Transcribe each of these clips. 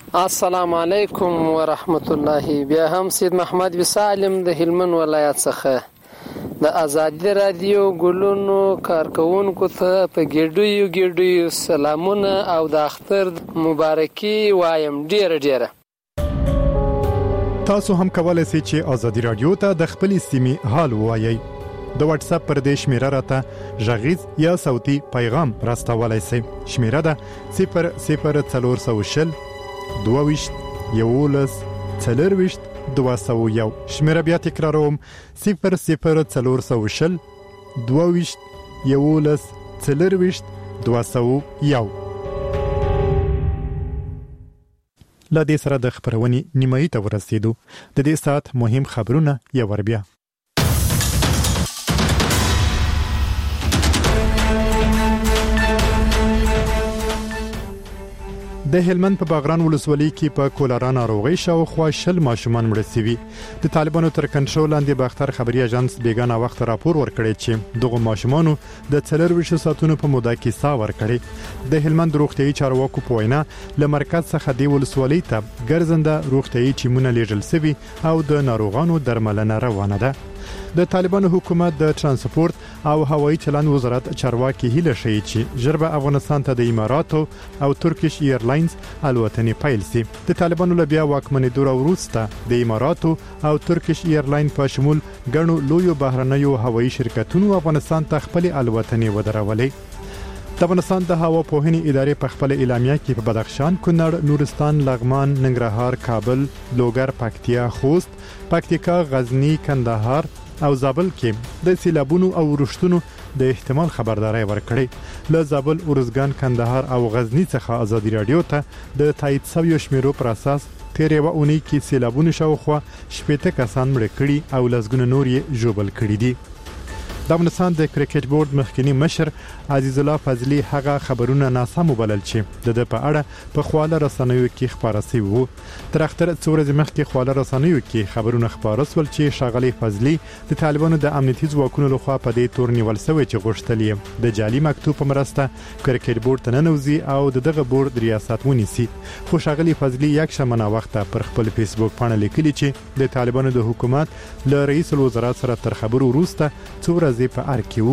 السلام علیکم ورحمت الله. بیا هم سید محمد وسالم د هلمند ولایت څخه د آزادی رادیو ګلونو کارکونکو ته په ګډیو سلامونه او د اختر مبارکي وایم. ډیره تاسو هم کولای شئ چې آزادی رادیو ته د خپل سیمې حال ووایئ. د واتس اپ پر دې شمیره راته غږیز یا صوتي پیغام راستولای شئ. شمیره ده 00420 22 11 40 201. شمیره بیا تکراروم 00420 22 11 40 201. لا دې سره د خبرونې نیمایي ته ورسېدو. د دې ساعت مهم خبرونه یو ور بیا. د هلمند په باغران ولسوالۍ کې په کولرا ناروغي شاوخوا 60 ماشومان مړه شوي. د طالبانو تر کنټرول لاندې باختر خبري اژانس بیګانه وخت راپور ورکړی چې دغه ماشومانو د 24 ساعتونو په موده کې سا ورکړي. د هلمند روغتيایي چارواکو په وینا له مرکز څخه د ولسوالۍ ته ګرځنده روغتيایي ټیمونه لیږل شوي او د ناروغانو درملنه روانه ده. د طالبانو حکومت د ترانسپورت او هوایي چلند وزارت چارواکي هیله شي چې ژبه افغانستان ته د اماراتو او ترکیش ایرلاینز الوتنې پیل شي. د طالبانو له بیا واکمنېدو وروسته د اماراتو او ترکیش ایرلاین په شمول ګڼو لویو بهرنیو هوایي شرکتونو افغانستان ته خپل الوتنې ودرولې. د افغانستان د هوا پوهنې ادارې په خپل اعلامیه کې په بدخشان، کونړ، نورستان، لغمان، ننګرهار، کابل، لوګر، پکتیا، خوست، پکتیکا، غزنی، کندهار او زابل کې د سیلابونو او رښتونو د احتمال خبرداري ورکړي. له زابل، ارزګان، کندهار او غزنی څخه آزادی رادیو ته د تایید شویو شمیرو پر اساس تیرې وونی کې سیلابونو شاوخوا 80 کسان مړ کړي او لسګونه نور یې ژوبل کړي دي. د افغانستان د کرکټ بورډ مخکنی مشر عزیز الله فضلی هغه خبرونه ناسم وبلل چې د په اړه په خواله رسنیو کې خبره شوی وو. تر اختر څورز مخکې خواله رسنیو کې خبرونه خبره سول چې شاغلی فضلی د طالبانو د امنیتي ځواکونو لخوا په دې تور نیول شوی چې غوښتل یې د جعلي مکتوب په مرسته کرکټ بورډ ته ننوځي او دغه بورډ ریاست ونیسي. خو شاغلی فضلی یک شمنه وخت پر خپل فیسبوک باندې لیکلی چې د طالبانو د حکومت له رئیس الوزرا سره تر خبرو وروسته څورز په ارکیو.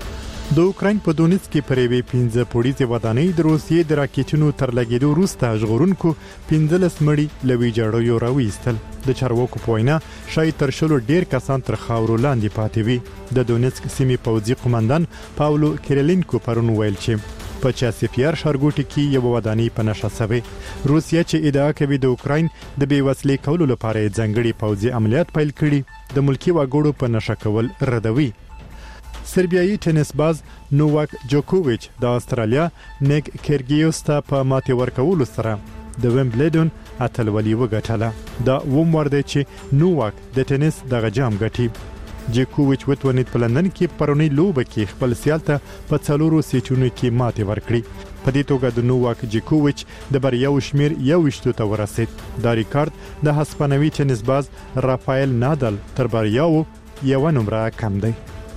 د اوکراین په دونیتسک کې پر یوې 15 پوړیزه ودانۍ د روسیې د راکټونو تر لګیدو وروسته ژغورونکو 15 مړي لوي جړیو راوېستل. د چارواکو په وینا شاید تر شلو ډیر کسان تر خاورو لاندې پاتې وي. د دونیتسک سیمې پوځي قومندان پاولو کیرلینکو پرون ویل چې په چاسپیار ښارګوټي کې یو ودانۍ په نشه شوې. روسیا چې ادعا کوي د اوکراین د بې وسلې کولو لپاره ځانګړي پوځي عملیات پیل کړي، د ملکی وګړو په نشه کول ردوي. سربیایي ټینس باز نوواک جوکوویچ د استرالیا نیک کیرګیوس ته په ماتې ورکولو سره د ویمبلډن اتلولي وګټله. دا ومور دی چې نوواک د ټینس دغه جام ګټي. جوکوویچ وتونید په لندن کې پرونی لوبه کې خپل سیال ته په 4 سیټونو کې ماتې ورکړي. په دې توګه د نوواک جوکوویچ د بریاو شمیر 21 ته ورسید. دا ریکارډ د هسپانوي ټینس باز رافایل نادال تر بریاو یو نمبر کم دی.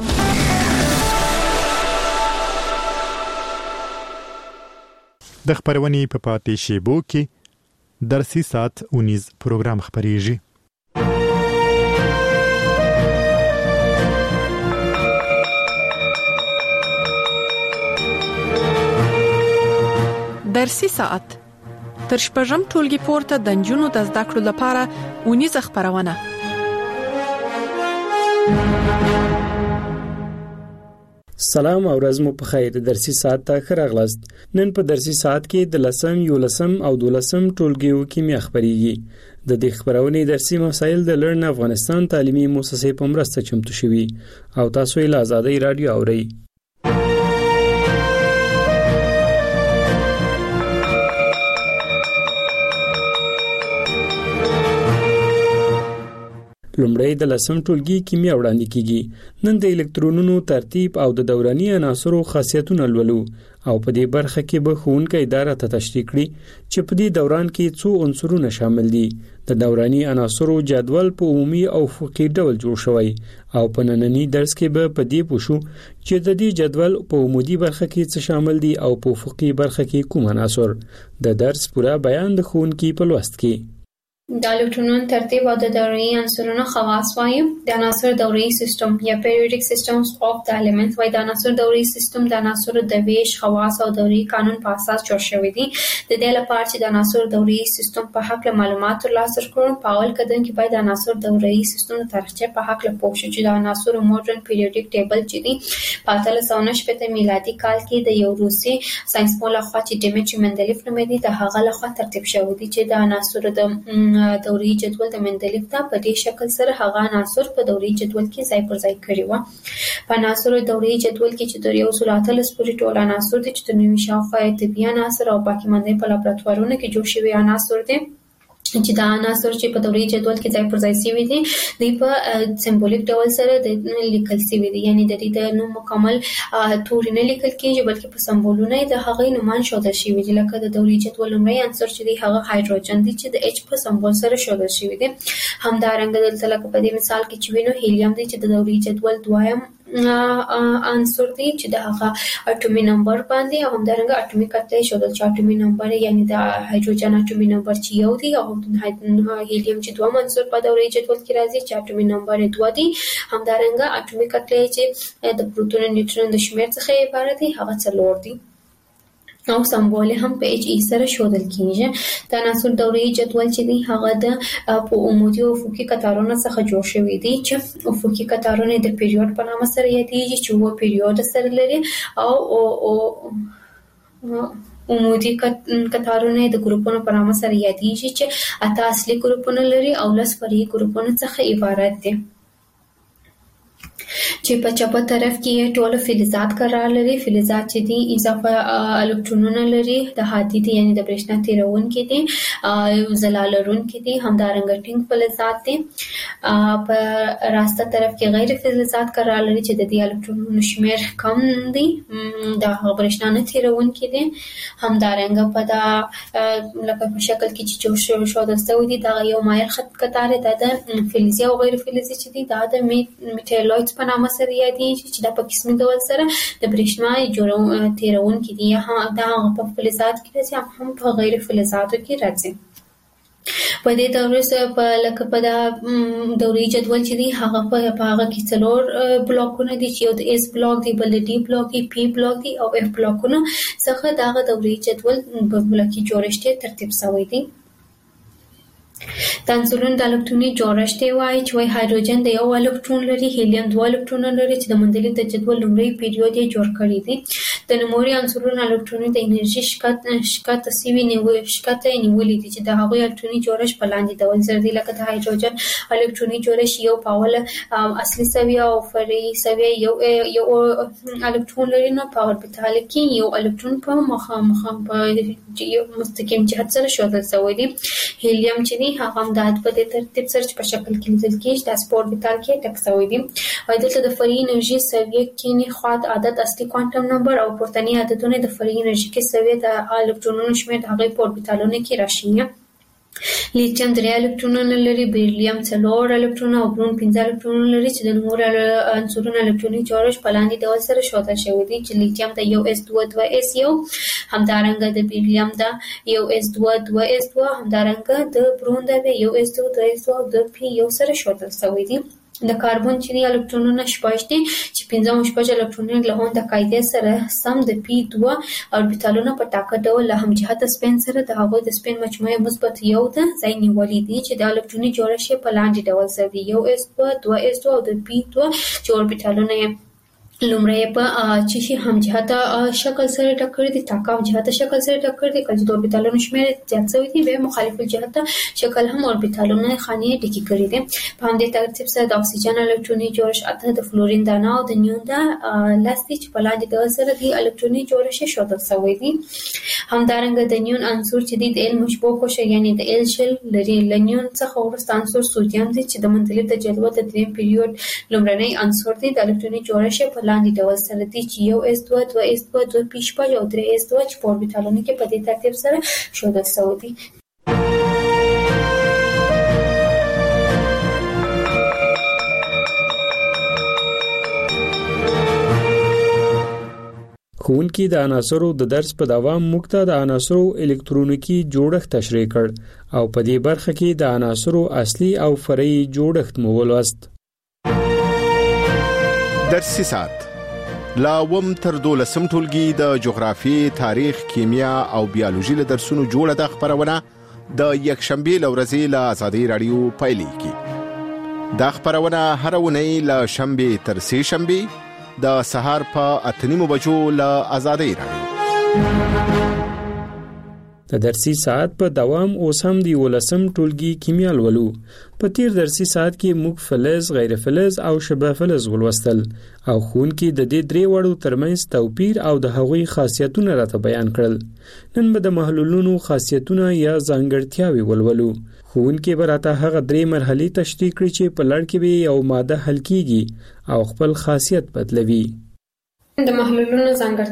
د خبرونې په پاتې شیبو کې درسي ساعت 19 پروګرام خبريږي. درسي ساعت تر شپږم ټولګي پورته د نجونو د زده کړو لپاره 19 خبرونه. سلام او ورځ مو په خیر. درسي ساعت ته ښه راغلاست. نن په درسي ساعت کې د 10 11 او 12 ټولګیو کیمیا خبريږي. د دې خبرونې درسي مسایل د لرن افغانستان تعلیمي مؤسسې په مرسته چمتو شوي او تاسو یې له آزادۍ رادیو اورئ. لومړی د لسم ټولګي کیمیا وړاندې کیږي. نن د الکترونونو ترتیب او د دوراني عناصرو خاصیتونه لولو او په دې برخه کې به ښوونکی اداره ته تشریح کړي چې په دې دوران کې څو عنصرونه شامل دي. د دوراني عناصرو جدول په عمومي او افقي ډول جوړ شوی او په نننی درس کې به په دې پوښو چې د دې جدول په عمودي برخه کې څه شامل دي او په افقي برخه کې کوم عناصر. د درس پوره بیان د ښوونکي په لوست کې. د الکترونونو ترتیب او د دوري عنصرونو خواص وایم. د عناصر دوري سیستم یا پیریوډیک سیستمز اف د الیمنټس وای. د عناصر دوري سیستم د عناصر د ویش خواص او دوري قانون په اساس جوړ شوی دی. د دې لپاره چې د عناصر دوري سیستم په حق له معلومات ترلاسه کړو، په اول قدم کې باید د عناصر دوري سیستم د تاریخچه په حق له پوه شو چې د عناصر ماډرن پیریوډیک ټیبل چې دی په 1890 میلادي کال کې د یو روسي ساينسپوه لخوا چې ډیمیټري مندلیف نومېده د هغه لخوا ترتیب شوی دی چې د عناصر د دوري جدول د مندلیف ته په دې شکل سره هغه عناصر په دوري جدول کې ځای پر ځای کړی و. په عناصر دوري جدول کې چې د 130 پورې ټول عناصر دي چې د نوي شاوخوا طبي عناصر او باقي مانده په لابراتوارونو کې جوړ شوی عناصر دي چې دا عناصر چې په دوري جدول کې ځای پر ځای شوی دي د په سمبولیک ډول سره د لیکل شوی دي، یعنی د دې د نوم مکمل توري نه لیکل کېږي بلکې په سمبولونه د هغې نومان ښودل شوي دي. لکه د دوري جدول لومړی عنصر چې دی هغه هایدروجن دی چې د اچ په سمبول سره ښودل شوی دی. همدارنګه دلته لکه په دې مثال کې چې وینو هیلیم دی چې د دوري جدول دویم عنصر دی چې د هغه اټومي نمبر باندې او همدارنګه اټومي کتله ښودل چې اټومي نمبر یعنی د هایدروجن اټومي نمبر چې یو دی او هیلیم چې دوه عنصر په دوري جدول کې راځي چې اټومي نمبر 2 دی. همدارنګه اټومي کتله چې د پروتون نیوټرون د شمیر څخه عبارت دی هغه 4 دی او سمبول هم په اچ ای سره ښودل کیږي. د عناصر دوري جدول چې دی هغه د په عمودي او افقي قطارونو څخه جوړ شوی دی چې افقي قطارونه د پیریود په نامه سره یادېږي چې و پیریود سره لري او عمودي قطارونه د ګروپونو په نامه سره یادېږي چې 8 اصلي ګروپونه لري او 10 فرعي ګروپونه څخه عبارت دي چې په چپه طرف کې ټول فلزات قرار لري. فلزات چې دي اضافه الکترونونه لري، د هادي دي یعنی د برېښنا تیرونکي دي، ځلا لرونکي دي، همدارنګه ټینګ فلزات دي. په راسته طرف کې غیر فلزات قرار لري چې د دې الکترونونو شمیر کم دي، د برېښنا نه تیرونکي دي. همدارنګه په دا لکه په شکل کې چې جوړ شوی دی دا یو مایل خط قطار دی د فلزي او غیر فلزي چې دي دا د میټالویډز په نامه سره یادېږي چې دا په قسمي ډول سره د برېښنا تیرونکي دي. دا په فلزات کې راځي هم په غیر فلزاتو کې راځي. په دې دورې سره په لکه په دا دوري جدول چې دی هغه په هغه کې 4 بلاکونه دي چې یو د اس بلاک دی، بل د ډي بلاک دی، پی بلاک دی او اف بلاکونه څخه دا دوري جدول په بلاکي جوړښت ترتیب شوی دی. د عنصرونو د الکتروني جوړښت وایي چې هایدروجن د یو الکترون لري، هیلیم 2 الکترونونه لري چې د مندلیف د جدول لومړی پیریود یې جوړ کړی دی. د نوموړي عنصرونو الکتروني د انرژي شکته سوي نیولې دي چې د هغوی الکتروني جوړښت په لاندې ډول سره دی. لکه د هایدروجن الکتروني جوړښت یو په اوله اصلي سویه او فرعي سویه یو الکترون لري، نو په اوربیتال کې یو الکترون په مخامخ په مستقیم جهت سره ښودل شوی دی. هیلیم چې دی هغه هم د په دې ترتیب سره په شکل کې لیدل کېږي د سپور اوربیتال کې ټک شوی دی. او دلته د فرعي انرژي سویه کې نه خواط عدد اصلي کوانټم نمبر او پورتنی عددونه د فرعي انرژي کې سویه د الکترونونو شمیر د هغې په اوربیتالونو کې راشي. لیتیم 3 الکترونونه لري، بیریلیم 4 الکترونونه او برون 15 الکترونونه لري چې د نوموړو عنصرونو الکتروني جوړښت په لاندې ډول سره ښودل شوی دی چې لیتیم د 1s2 همدارنګه د بیریلیم د 1s2 همدارنګه د برون د 1s2 او د پی یو سره ښودل شوی دی. د کاربن چې الکترونونه شپږ دي چې 15 الکترونونه له هون د قاعده سره سم د پی 2 اوربیتالونو په ټاکه ډول له همجهته سپین سره د هغوی د سپین مجموعه مثبت یو د ځای نیولې دي چې د الکتروني جوړښت په لاندې ډول سره دی 1s2 2s2 او د پی 2 چې اوربیتالونه لومړی په چې شي هم جهته شکل سره ټکر دي تاکاو جهته شکل سره ټکر دي کله د اوربیتالونو شمیر زیات شوی دی به مخالف جهته شکل هم اوربیتالونو خاني ډکی کړی دي په همدې ترتیب سره د اکسیجن الکتروني جوړښت اته د فلورین دانه او د نیون دا لاستي چې په لاندې د سره دی الکتروني جوړښت شودل شوی دی همدارنګه د نیون عنصر چې د ال مشبوه کوشه یعنی د ال شل لري لنیون څخه ورسته عنصر سودیم دی چې د منطلب د جدول د دریم پیریود لومړنی عنصر دی د الکتروني جوړښت په لاندې ډول سره دي چې یو s2 2s2 2p او 3s2 چې په اوربیتالونو کې په دې ترتیب سره ښودل شوی دي. ښوونکي د عناصرو د درس په دوام موږ ته د عناصرو الکترونیکی جوړښت تشریح کړ او په دې برخه کې د عناصرو اصلي او فرعي جوړښت مو ولوست. درسي ساعت لاوم تر 12 ټولګي د جغرافي، تاریخ، کیمیا او بیولوژي له درسونو جوړه د خبرونه د یکشنبه لورځي له آزادۍ رادیو پایلیږي. دا خبرونه هر ونی له شنبه تر سه شنبه د سهار په 8:30 بجو له آزادۍ رادیو. د درسي ساعت په دوام اوس هم دی ولسم ټولګي کیمیا ولولو. په تیر درسي ساعت کې موږ فلز، غیر فلز او شبه فلز ولوستل او ښوونکي د دې درې وړو ترمنځ توپیر او د هغوی خاصیتونه راته بیان کړل. نن به د محلولونو خاصیتونه یا ځانګړتیاوې ولولو. ښوونکي به راته هغه درې مرحلې تشریح کړي چې په لړ کې به یو ماده حل کیږي او خپل خاصیت بدلوي. د محلولونو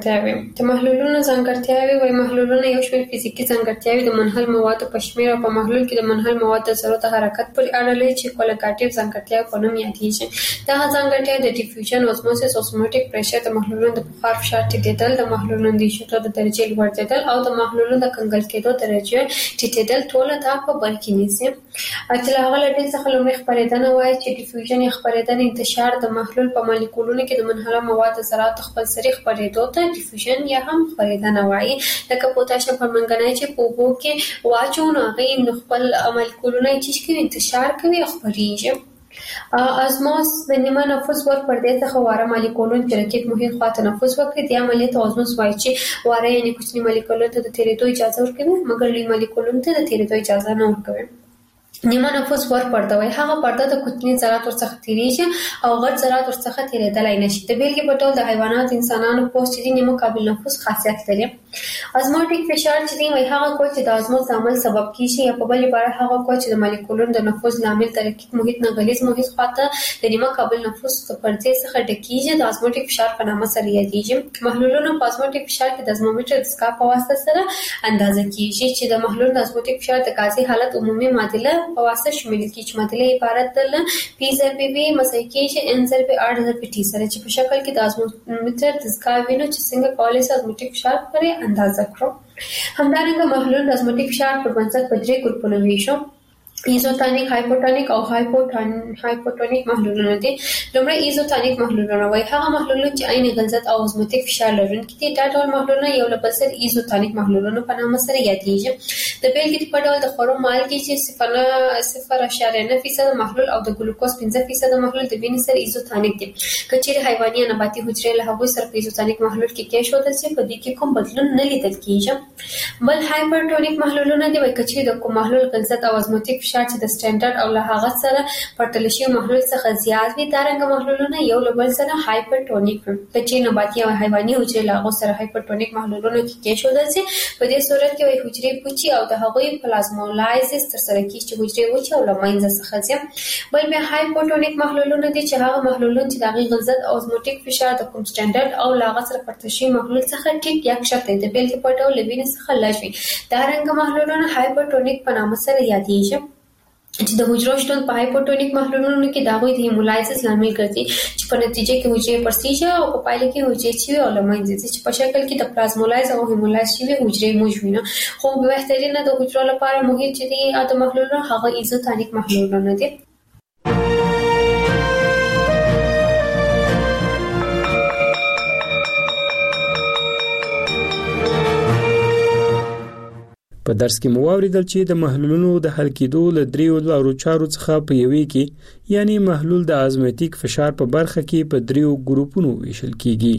ځانګړتیاوې وایي محلولونه یو شمېر فزیکي ځانګړتیاوې د منحل موادو په شمېر او په محلول کې د منحل موادو د ذرو د حرکت پورې اړه لري چې کوالټیټیو ځانګړتیاوې په نوم یادېږي. دغه ځانګړتیاوې د ډیفیوژن، اوزموسیس، اوسموټیک پریشر، د محلولونو د بخار فشار ټیټېدل، د محلولونو د ایشوټو د درجې لوړېدل او د محلولونو د کنګل کېدو درجه ټیټېدل ټول دا په بر کې نیسي. چې له هغه ډلې څخه لومړی خپرېدنه وایي چې ډیفیوژن یا خپرېدنه انتشار د محلول په مالیکولونو کې د منحله موادو ذرات خپل سری خپرېدو ته ډیفیوژن یا هم خپرېدنه وایي. لکه پوتاشیم پرمنګنایټ چې په اوبو کې واچو نو هغې خپل مالیکولونه یې انتشار کوي او خپرېږي. ازموس د نیمه نفوس ور پردې څخه واره مالیکولون چې رقیب محیط خواته نفوس وکړي دې عملیې ته ازموس وایي چې واره یعنې کوچني مالیکولونو ته د تېرېدو اجازه ورکوي مګر لوی مالیکولونو ته د تېرېدو اجازه نه ورکوي. نیمه نفوس ور پرده وایي هغه پرده د کوچني ذرات ورڅخه تېرېږي او غټ ذرات ورڅخه تېرېدلی نشي. د بېلګې په ډول د حیوانات، انسانانو پوست چې دی نیمه قابل نفوس خاصیت لري. ازموټیک فشار چې دی وایي هغه قوه چې د ازموس د عمل سبب کېږي یا په بل عبارت هغه قوه چې د مالیکولونو د نفوذ لامل د رقیق محیط نه غلیظ محیط خواته د نیمه قابل نفوس د پردې څخه ډکېږي د ازموټیک فشار په نامه سره یادېږي. محلولونه په ازموټیک فشار کې د ازمومیټر د سکاپ په واسطه سره اندازه کېږي چې د محلول د ازموټیک فشار د غازي حالت عمومي معادله په واسطه شامل کیږي چې معادله عبارت ده P ضرب V مساوي کېږي N ضرب R ضرب T سره چې په شکل کې د ازمومیټر د سکاپ وینو چې څنګه کولای شي ازموټیک فشار پرې اندازه کړو. همدارنګه محلول د ازموټیک فشار په بنسټ په درې ګروپونو ویشو. ایزوتونیک، هایپوټونیک او هایپوټونیک محلولونه دي. لومړی ایزوتونیک محلولونه وایي هغه محلولونه چې عین غلظت او ازموټیک فشار لرونکي دي. دا ډول محلولونه یو له بل سره ایزوتونیک محلولونه په نامه سره یادېږي. د بېلګې په ډول د خوړو مالګې چې 0.9% محلول او د ګلوکوز 15% محلول د وینې سره ایزوتونیک دي. که چیرې حیواني یا نباتي حجرې له هغوی سره په ایزوتونیک محلول کې کېښودل شي په دې کې کوم بدلون نه لیدل کېږي. بل هایپرټونیک محلولونه دي وایي که چیرې د کوم محلول غلظت او ازموټیک فشار چې د سټانډرډ او له هغه سره پرتله شوي محلول څخه زیات وي دا رنګه محلولونه یو له بل سره هایپرټونیک وي. که چیرې نباتي او حیواني حجرې له هغو سره هایپرټونیک محلولونو کې کېښودل شي په دې صورت کې وایي حجرې پوچي او د هغوی پلازمولایزس ترسره کېږي چې حجرې وچې او له منځه څخه ځي. بل بیا هایپوټونیک محلولونه دي چې هغه محلولونه چې د هغې غلظت او ازموټیک فشار د کوم سټانډرډ او له هغه سره پرتله شوي محلول څخه ټیټ یا کښته د بېلګې په ډول له وینې څخه لږ وي. دا رنګه محلولونه هایپرټونیک په نامه سره یادېږي چې د حجرو شتون په هایپوټونیک محلولونو کې د هغوی د هیمولایسس لامل ګرځي چې په نتیجه کې حجرې پرسیږي او په پایله کې حجرې چوي او له منځه ځي چې په شکل کې د پلازمولایز او هیمولایز شوي حجرې موږ وینو. خو بهترینه د حجرو لپاره محیط چې دی د محلولونو هغه ایزوتونیک محلولونه دي. په درس کې مو واوریدل چې د محلولونو د حل کېدو له دریو لارو چارو څخه په یوې کې یعنی محلول د ازمیتیک فشار په برخه کې په دریو ګروپونو ویشل کیږي.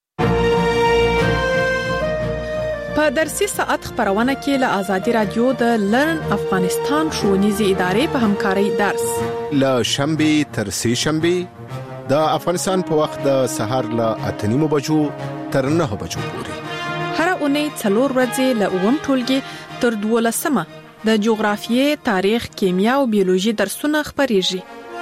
په درسي ساعت خبرونه کې له آزادي رادیو د لرن افغانستان ښوونیزې ادارې په همکارۍ درس له شنبه تر سه شنبه د افغانستان په وخت د سحر له 8:30 بجو تر 9 بجو پورې هر اونۍ 4 ورځې له اوم ټولګي تر 12 د جغرافیې، تاریخ، کیمیا او بیولوژي درسونه خبريږي.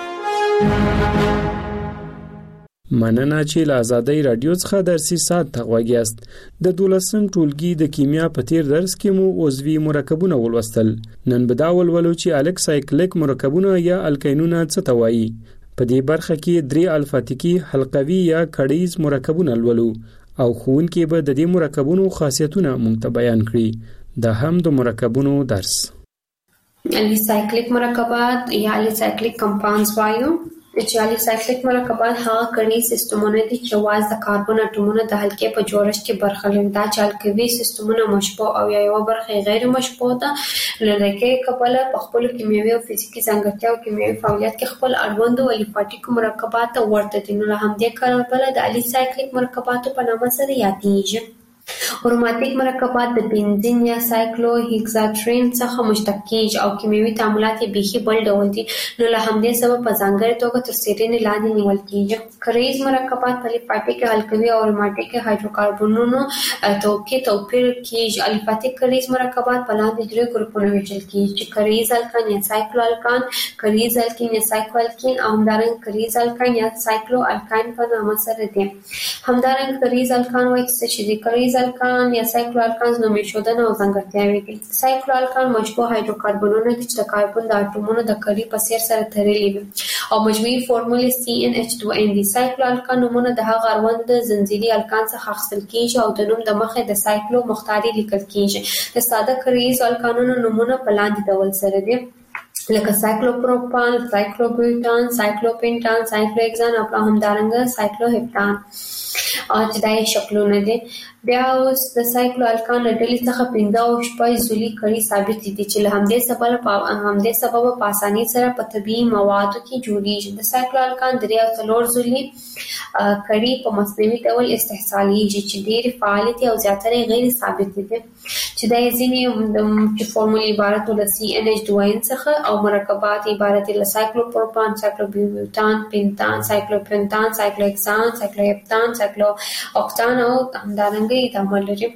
مننه چې له آزادۍ رادیو څخه درسي ساعت ته غوږیاست. د 12م ټولګي د کیمیا په تیر درس کې مو عضوي مرکبونه ولوستل. نن به دا ولولو چې الکسایکلیک مرکبونه یا الکینونه څه ته وایي. په دې برخه کې 3 الفاتیکي حلقوي یا کړیز مرکبونه لولو او ښوونکي به د دې مرکبونو خاصیتونه مونږ ته بیان کړي. دا هم د مرکبونو درس. الکسایکلیک مرکبات یا الکسایکلیک کمپاونډز وایو. چې الکسایکلیک مرکبات هغه کړي سیستمونه دي چې واز د کاربن اټومونو د حلقې په جوړښت کې برخه لري. دا چې الکوي سیستمونه مشبوع او یو برخه غیر مشبوع ده لکه کبله په خپل کیمیاوي او فزیکي ځانګړتیا او کیمیاوي فعالیت کې خپل اړوند او الفاتیک مرکبات ورته دي. نو هم دې کاربله د الکسایکلیک مرکباتو په نامه سره یادېږي. اروماتیک مرکبات د بنزین یا سایکلو هیکساترین څخه مشتق کیږي او کیمیاوي تعاملات یې بيخي بل ډول دي. نو له همدې سبب په ځانګړې توګه تر څېړنې لاندې نیول کیږي. کریز مرکبات په الفاتیک الکوي او اروماتیک هایدروکاربنونو توپیر کیږي. الفاتیک کریز مرکبات په لاندې درې ګروپونو ویشل کیږي: کریز الکان یا سایکلو الکان، کریز الکین یا سایکلو الکین او همدارنګه کریز الکان یا سایکلو الکان په نامه سره دي. همدارنګه کریز الکان وایي چې د کریز الکان یا سایکلو الکانز نومې شودنه او ځانګړتیاوې دي. سایکلو الکان مشبوع هایدروکاربنونه دي چې د کاربن د اټومونو د کړي په څیر سره تړلي وي او مجموعي فورمولې CnH2n دي. سایکلو الکان نومونه د هغه اړوند د زنجیري الکان څخه اخیستل کیږي او د نوم د مخې د سایکلو مختاري لیکل کیږي. د ساده کریز الکانونو نومونه په لاندې ډول سره دي لکه سایکلوپروپان، سایکلوبیوټان، سایکلوپینټان، سایکلوهکسان او همدارنګه سایکلوهپټان چې دا یې شکلونه دي. بیا اوس د سایکلو الکان له ډلې څخه 15 او 16 ځلې کړي ثابت دي چې له همدې سبب په اسانۍ سره په طبیعي موادو کې جوړیږي. د سایکلو الکان 3 او 4 ځلې کړي په مصنوعي ډول استحصالېږي چې ډېر فعال دي او زیاتره غیر ثابت دي چې دا ځینې چې فورمول عبارت له CnH2n څخه او مرکبات عبارت له سایکلوپروپان، سایکلوبیوټان، پینتان، سایکلوپینتان، سایکلوهکسان، سایکلوهپتان، سایکلوهوکټان او همدارنګه تعامل لري.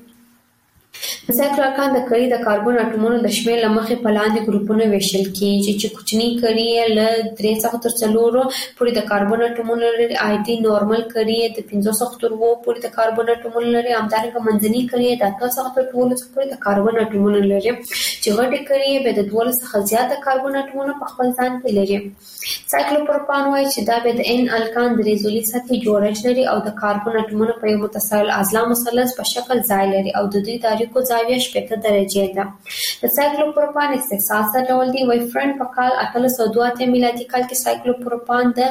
د سایکلو الکان د کړي د کاربن اټومونو د شمېر له مخې په لاندې ګروپونو ویشل کیږي چې کوچني کړي له 3 څخه تر 4 پورې د کاربن اټومونو لري. آیدي نورمال کړي د 5 څخه تر 2 پورې د کاربن اټومونو لري. همدارنګه منځني کړي د 8 څخه تر 12 پورې د کاربن اټومونو لري چې غټي کړي به د 12 څخه زیات کاربن اټومونو په خپل ځان کې لري. سایکلوپروپان وایي چې دا به د N الکان د ریزولي سطحي جوړښت لري او د کاربن اټومونو په یو متصل اضلاع مثلث په شکل ځای لري او د دوی تاریخو زاویه 80 درجې ده. د سایکلوپروپان استحصال څه ډول دی؟ وای فرند په کال 1882 میلادي کال کې سایکلوپروپان د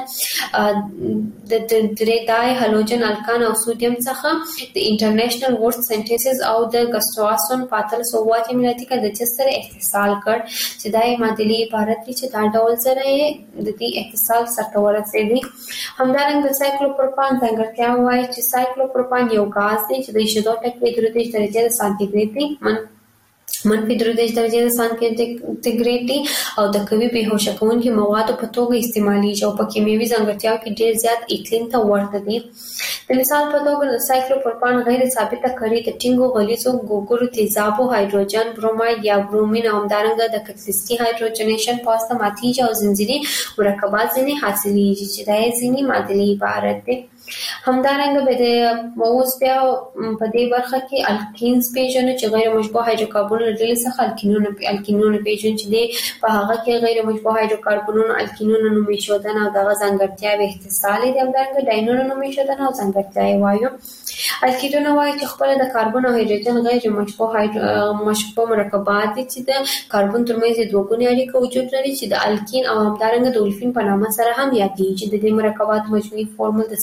درې هالوجن الکان او سودیم څخه د انټرنیشنل ورډ سنټیسز او د ګسټواسون په 1880 میلادي کال د جسر استحصال کړ چې دای معادلې عبارت دي چې دا ډول سره د دې اتصال سره ورسېږي. همدارنګه د سایکلوپروپان ځانګړتیا وایي چې سایکلوپروپان یو غاز دی چې د شیدو ټکي 33 درجې سانتیګریډ دی منفي 33 درجې سانتیګریډ دی او د قوي بېهوشه کوونکي موادو په توګه استعمالېږي او په کیمیاوي ځانګړتیاو کې ډېر زیات ایتلین ته ورته دي. د مثال په توګه د سایکلوپروپان غیر ثابته کړي د ټینګو غلیظو ګوګړو تیزابو هایدروجن بروماید یا برومین او همدارنګه د کتلیستي هایدروجنیشن په واسطه ماتیږي او زنجیري مرکبات ځینې حاصلېږي چې دا یې ځینې معادلې عبارت دي. همدارنګه به د اوس بیا په دې برخه کې الکینز پیژنو چې غیر مشبوع هایدروکاربن ډلې څخه الکینونه پیژنو چې په هغه کې غیر مشبوع هایدروکاربنونو الکینونو نومې شودنه او دغه ځانګړتیاوې اتصال دي. همدارنګه ډاینونو نومې شودنه او ځانګړتیاوې وایو. الکینونه وایي چې خپل د کاربن او هایدروجن غیر مشبوع مرکبات دي چې د کاربن ترمنځ دوه ګونې اړیکه وجود لري چې د الکین او همدارنګه د اولفین په نامه سره هم یادېږي. د دې مرکباتو مجموعي فورمول د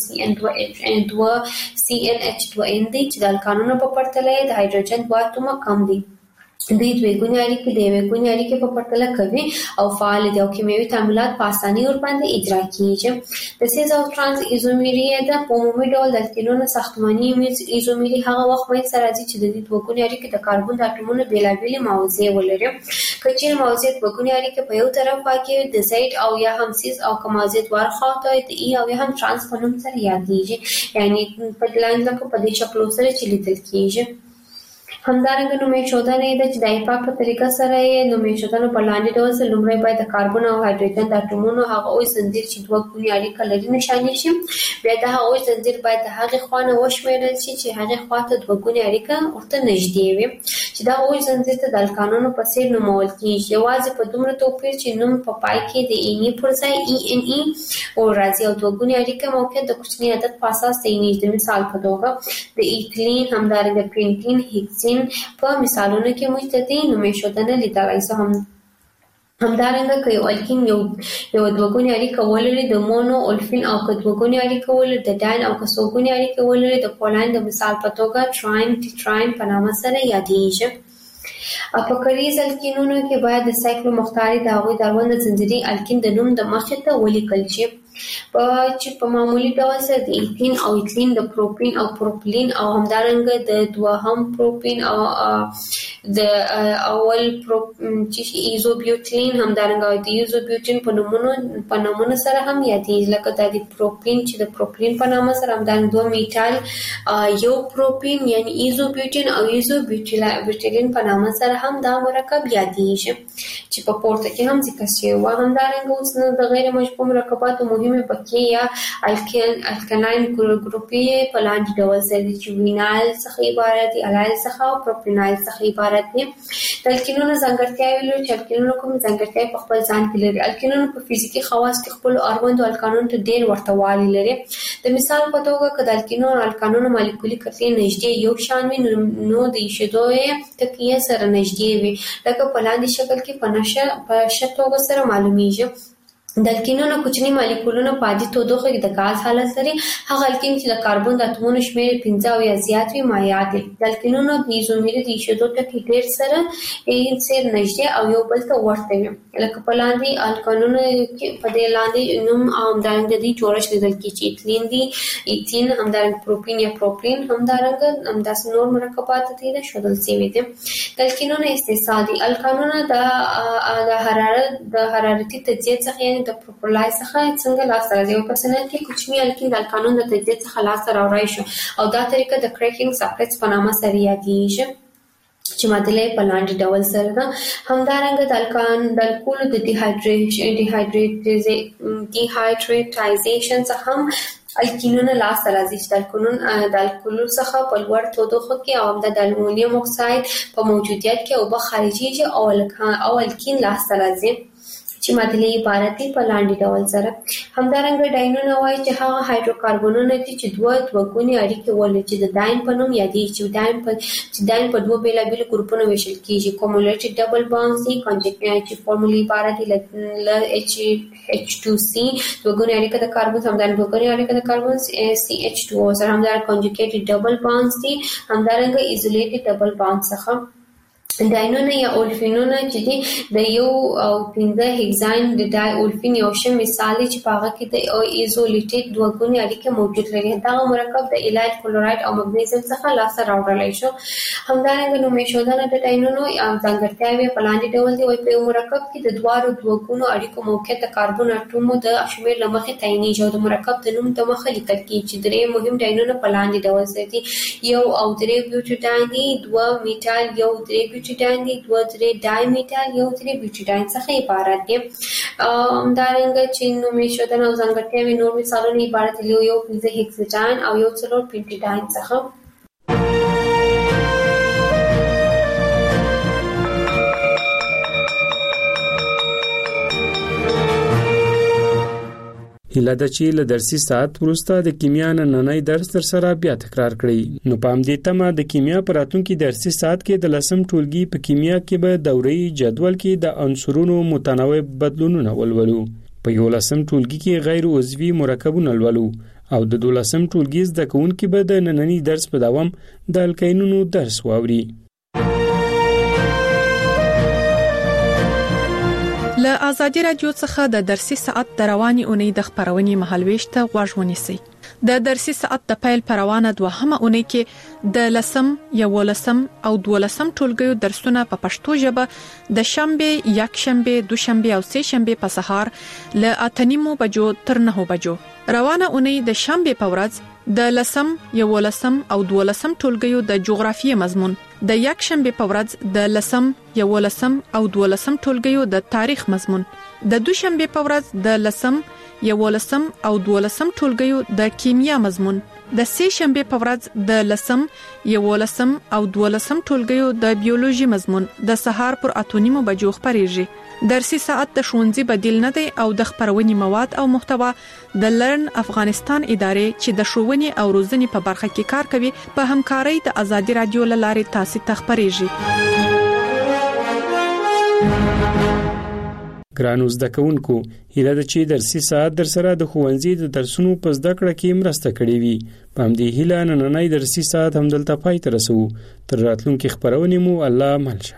CnH2n دی چې د الکانونو په پرتله د هایدروجن 2 اتومه کم دي. دوی دوه ګونی اړیکې د یوې ګونی اړیکې په پرتله کوي او فعال دي او کیمیاوي تعاملات په اسانۍ ورباندې اجرا کیږي. د سیز او ترانس ایزومری د عمومي ډول د الکینونو ساختماني ایزومری هغه وخت باندې سره راځي چې د دې دوه ګونی اړیکې د کاربن د اټومونو بیلابېلې موضوع ولري. کچې موضوع دوه ګونی اړیکې په یو طرف کې د زید او یا هم سیز او کمازید ورخواته د ای او یا هم ترانس په نوم سره یادېږي، یعنی په لاندې لکه په دې شکل سره چې لیدل کیږي. همدارنګه نومې ښودنه ده چې د ایپاک په طریقه سره یې نومې ښودنه په لاندې ډول سره لومړی باید د کاربن او هایدروجن د اټومونو هغه اوږد زنځیر چې دوه ګونې اړیکه لري نشانې شي. بیا د هغه اوږد زنځیر باید د هغې خوا نه وشمېرل شي چې هغې خوا ته دوه ګونې اړیکه ورته نږدې وي، چې دغه اوږد زنځیر ته د الکانونو په څېر نومول کېږي، یوازې په دومره توپیر چې نوم په پای کې د ایني پر ځای ای ان ای راځي او دوه ګونې اړیکه موقعیت د کوچني عدد په اساس تعینېږي. د مثال په توګه د ایتلین، همدارنګه پینټین، هیکسین په مثالونو کې موږ ته دې نومې ښودنه لیدلای شو. همدارنګه که یو الکین یو دوه ګونې اړیکه ولري د مونو اولفین او که دوه ګونې اړیکه ولري د ډاین او که څو ګونې اړیکه ولري د پولین د مثال په توګه تراین ټیټراین په نامه سره یادېږي. په کریز الکینونو کې باید د سایکلو مختاري د هغوی د اړوند زنځیري الکین د نوم د مخې ته ولیکل شي، چې په معمولي ډول سره د ایتین او ایتلین د پروپین او پروپلین او همدارنګه د دوهم پروپین او د اول چې ایزوبیوټلین همدارنګه د ایزوبیوټین په نومونو سره هم یادېږي، لکه د پروپین چې د پروپلین په نامه سره همدارنګه دوه میټال یو پروپین یعنی ایزوبیوټین او ایزوبیوټیلین په نامه سره هم دا مرکب یادېږي چې په پورته کې هم ذکر شوی و. همدارنګه اوس د غیر مشبوع مرکباتو مهمه بقیه یا الکلاین ګروپي په لاندې ډول سره دي چې وینایل څخه عبارت دي، الایل څخه او پروپینایل څخه عبارت دي. د الکینونو ځانګړتیاوې لري چې الکینونو کوم ځانګړتیاوې په خپل ځان کې لري. الکینونو په فزیکي خواص کې خپل اړوندو الکانونو ته ډېر ورته والی لري. د مثال په توګه که د الکانونو مالیکولي کتلې نږدې یو شان وي نو د ایشېدو ټکیې سره نږدې وي، لکه په لاندې شکل کې په ښه توګه سره معلومیږي. د الکینونو کوچني مالیکولونه په عادي تودوخه کې د غاز حالت لري. هغه الکین چې د کاربن د اتومونو شمېر 15 او یا زیات وي مایع دي. د الکینونو د ایزومري د ایشېدو ټکي ډېر سره نږدې او یو بل ته ورته وي، لکه په لاندې الکانونو کې په دې لاندې نوم او همدارنګه د جوړښت لیدل کېږي چې ایتلین دي، ایتین، همدارنګه پروپین یا پروپلین، همدارنګه همداسې نور مرکبات دي د ښودل شوي دي. د الکینونو استحصال دي. الکانونه د حرارتي تجزیې څخه یعنې د پروپلای څخه څنګه لاسته راځي. یو پرسنل کې کوچني الکین د الکانون د تجزیې څخه لاسته راوړی شو او دا طریقه د کریکینګ سپلیټس په نامه سره یادېږي چې معادله په لاندې ډول سره ده. همدارنګه د الکولو د ډیهایډریټایزیشن څخه هم الکینونه لاسته راځي چې د الکولو څخه په لوړ تودوخه کې او د المونیم اکساید په موجودیت کې اوبه خارجېږي او الکین لاسته راځي چې معادله عبارت دي په لاندې ډول سره. همدارنګه ډاینونه وایي چې هغه هایدروکاربنونه دي چې دوه ګونې اړیکې ولري چې د ډاین په نوم یادېږي، چې ډاین په دوه بېلابېلو ګروپونو ویشل کېږي. کومولیټډ ډبل بانډز دي چې فارمولي عبارت دي له H2C دوه ګونې اړیکه د کاربن، همدارنګه دوه ګونې اړیکه د کاربن CH2O سره، همدارنګه کنجوګیټډ ډبل بانډز دي، همدارنګه ایزولیټډ ډبل بانډ څخه. ډاینونه یا اولفینونه چې دي د 1 او 15 هیگزاین د ډای اولفین یو ښه مثال دی چې په هغه کې د ایزولیټډ دوه ګونې اړیکې موجود لري. دغه مرکب د ایلایټ کلورایډ او مګنیزیم څخه لاسته راوړلی شو. همدارنګه نومې ښودنه د ډاینونو ځانګړتیاوې په لاندې ډول دي. په یو مرکب کې د دواړو دوه ګونو اړیکو موقعیت د کاربن اټومو د شمېر له مخې تعینېږي او د مرکب د نوم د مخه لیکل کېږي چې درې مهم ډاینونه په لاندې ډول سره دي. 1 او 3 بیوټیډاین دي، 2 میټال، 1 3 بیوټیډاین دي، 2 3 ډای میټال، 1 3 بیوټیډاین څخه عبارت دي. همدارنګه چې نومې ښودنه او ځانګړتیاوې نور مثالونه عبارت دي 1 15 هیکساډاین او 1 4 پینټیډاین څخه. هیله ده چې له درسي ساعت وروسته د کیمیا نننی درس تر سره بیا تکرار کړئ. نو په همدې تمه د کیمیا په راتلونکي درسي ساعت کې د 10م ټولګي په کیمیا کې به دوري جدول کې د عنصرونو متنوع بدلونونه ولولو. په 11م ټولګي کې غیر عضوي مرکبونه ولولو او د 12م ټولګي زده کوونکي به د نننی درس په دوام د الکینونو درس واوري. له ازادي رادیو څخه د درسي ساعت د رواني اونۍ د خبرونې مهالويش ته غوږ ونیسئ. د درسي ساعت د پیل پروانه دوهمه اونۍ کې د لسم، یولسم او دولسم ټولګیو درسونه په پښتو ژبه د شنبه، یکشنبه، دوشنبه او سه شنبه په سهار له 8:30 بجو تر 9 بجو. روانه اونۍ د شنبه په ورځ د لسم، یولسم او دولسم ټولګیو د جغرافیې مضمون، د یکشنبه په ورځ د لسم، یولسم او دولسم ټولګیو د تاریخ مضمون، د دوشنبه په ورځ د لسم، یولسم او دولسم ټولګیو د کیمیا مضمون، د سه شنبه په ورځ د لسم، یولسم او دولسم ټولګیو د بیولوژي مضمون د سهار پر 8:30 بجو خبريږي. درسي ساعت د ښوونځي بدیل نه دی او د خبرونې مواد او محتوا د لرن افغانستان ادارې چې د ښوونې او روزنې په برخه کې کار کوي په همکارۍ د ازادي رادیو لارې تاسو ته خبريږي. ګرانو زده کوونکو، هیله ده چې درسي ساعت در سره د ښوونځي د درسونو په زده کړه کې مرسته کړې وي. په همدې هیله نننۍ درسي ساعت همدلته پای ته رسوو. تر راتلونکي خبرونې مو الله ملشه.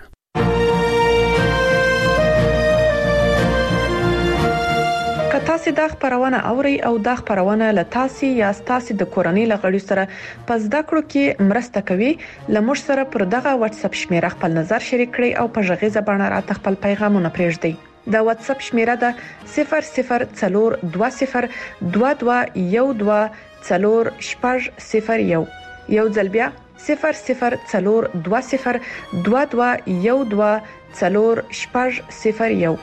که تاسو د خبرونه اوري او د خبرونه له تاسو یا تاسو د کورنۍ لغړي سره په زده کړو کې مرسته کوي، لمر سره پر دغه واتس اپ شمیره خپل نظر شریک کړئ او په ژغې زبانه راته خپل پیغامونه پرېږدئ. د واتس اپ شمیره ده 004212124001. یو ځل بیا 004212124001.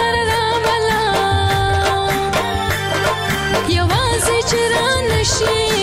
She